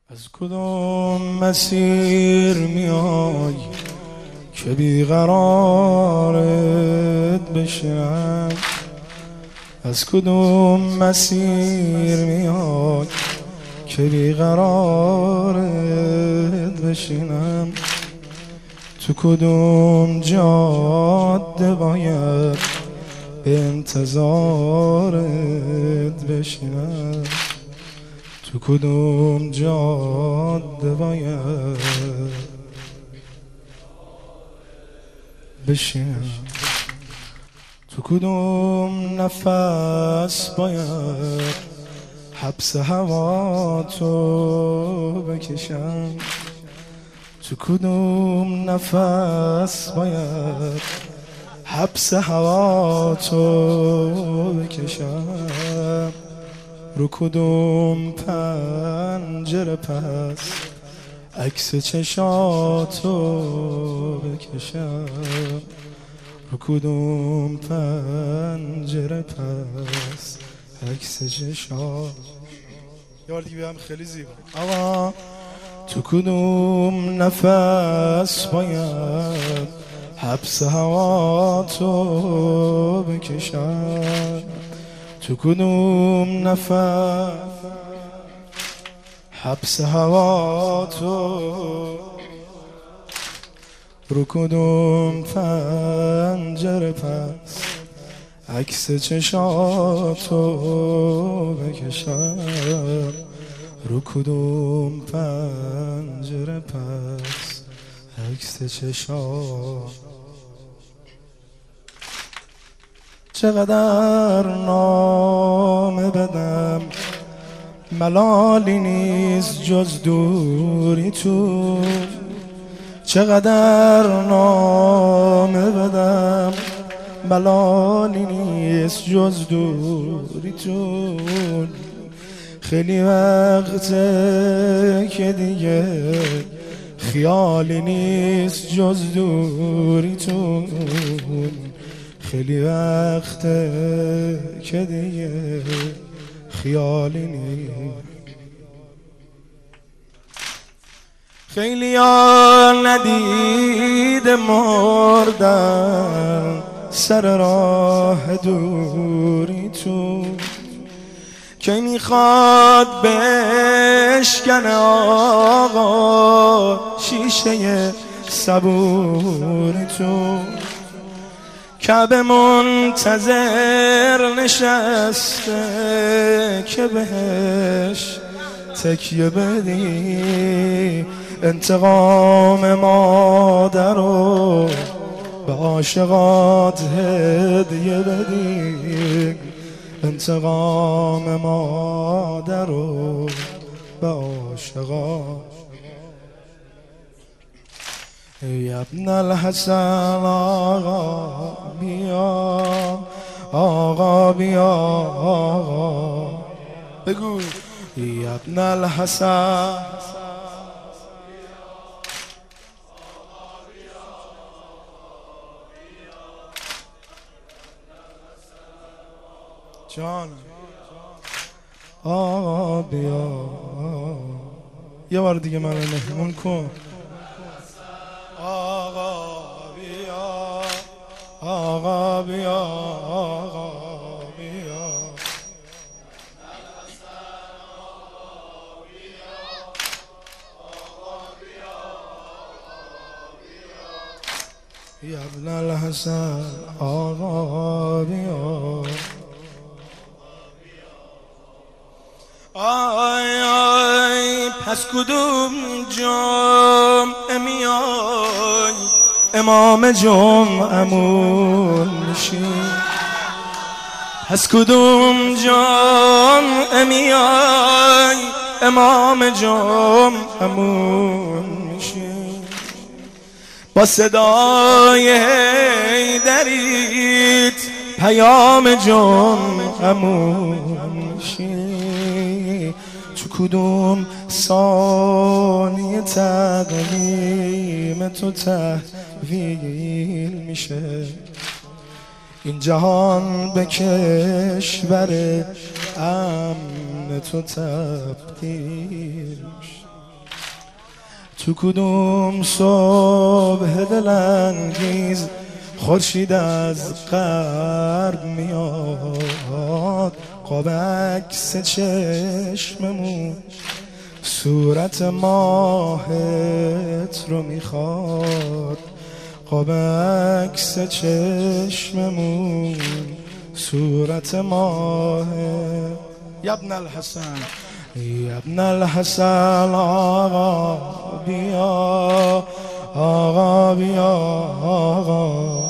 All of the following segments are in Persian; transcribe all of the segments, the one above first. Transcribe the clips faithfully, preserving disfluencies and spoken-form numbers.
از کدوم مسیر میای که بیقرارت بشم؟ از کدوم مسیر میای که بیقرارت بشینم؟ تو کدوم جاده باید به انتظارت بشینم؟ تو کدوم جاده باید بشینم؟ تو کدوم نفس باید حبس هوا تو بکشم؟ تو کدوم نفس باید حبس هوا تو بکشم؟ رو کدوم پنجره پس عکس چشاتو بکشم؟ رو کدوم پنجره پس عکس چشات؟ یه بار دیگه بیام خیلی زیبا. آقا تو کدوم نفس باید حبس هوا تو بکشم؟ تو کدوم نفس حبس هوا تو؟ رو کدوم پنجره پس عکس چشاتو بکشم؟ رو کدوم پنجره پس عکس چشات؟ چقدر نامه بدم ملالی نیست جز دوری تو، چقدر نامه بدم ملالی نیست جز دوری تو. خیلی وقته که دیگه خیالی نیست جز دوری تو، خیلی وقته که دیگه خیالی نیست. خیلی ها ندیده مردن سر راه دوری تو، که میخواد بشکنه آقا شیشه صبوری تو. کعبه منتظر نشسته که بهش تکیه بدی، انتقام مادر رو به عاشقات هدیه بدی، انتقام مادر رو به عاشقات. ای ابن الحسن آقا بیا، آقا بیا، آقا بگو. ای ابن الحسن جان، آقا بیا. یه بار دیگه منو مهمون کن. آقا بیا، آقا بیا، آقا بیا. یا ابن الحسن آقا بیا. آی آی پس کدوم جمعه میای امام جمعمون میشی؟ پس کدوم جمعه میای امام جمعمون میشی؟ با صدای حیدریت پیام جمعمون میشی؟ تو کدوم ثانیه تقویم تو تحویل میشه؟ این جهان به کشور امن تو تبدیل میشه. تو کدوم صبح دلانگیز خورشید از غرب میاد، قاب عکس چشممون صورت ماهت رو میخواد، قاب عکس چشممون صورت ماه. یا ابن الحسن یا ابن الحسن آقا بیا، آقا بیا، آقا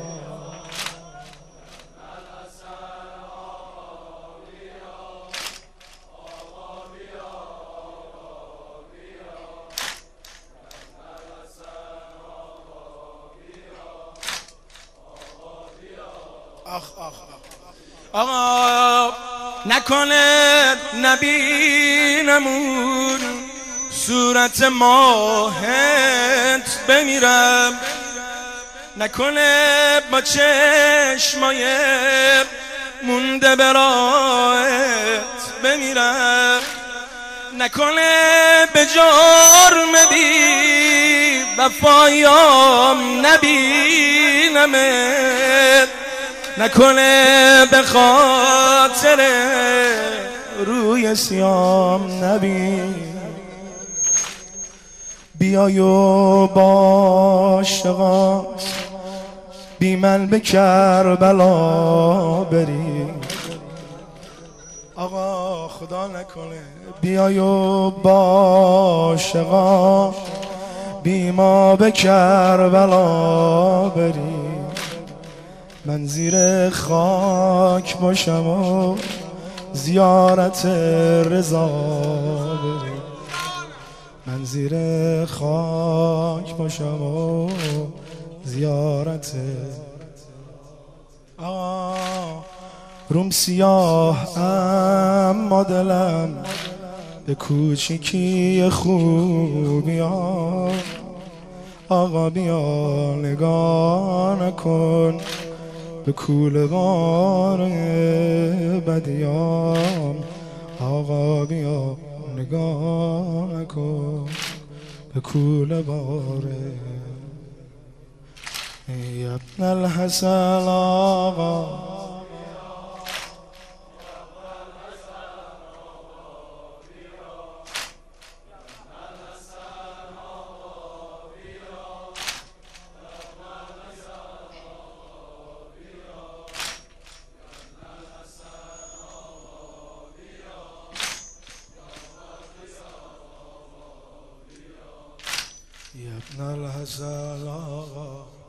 آخ آخ آقا نکنه نبینمون صورت ماهت بمیرم، نکنه با چشمای مونده براهت بمیرم، نکنه به جرم بی وفایام نبینمت، نکنه به خاطر روی سیام نبین. بیای و با عاشقات بی من به کربلا بری، آقا خدا نکنه بیای و با عاشقات بی ما به کربلا بری، من زیر خاک باشم و زیارت رضا بری، من زیر خاک باشم و زیارت. آه روم سیاه اما دلم به کوچیکی خوبی ها، آقا بیا نگاه نکن به کوله‌بار بدیام، آقا بیا نگاه نکن به کوله‌بار. ای ابن الحسن آقا یا ابن الحسن آقا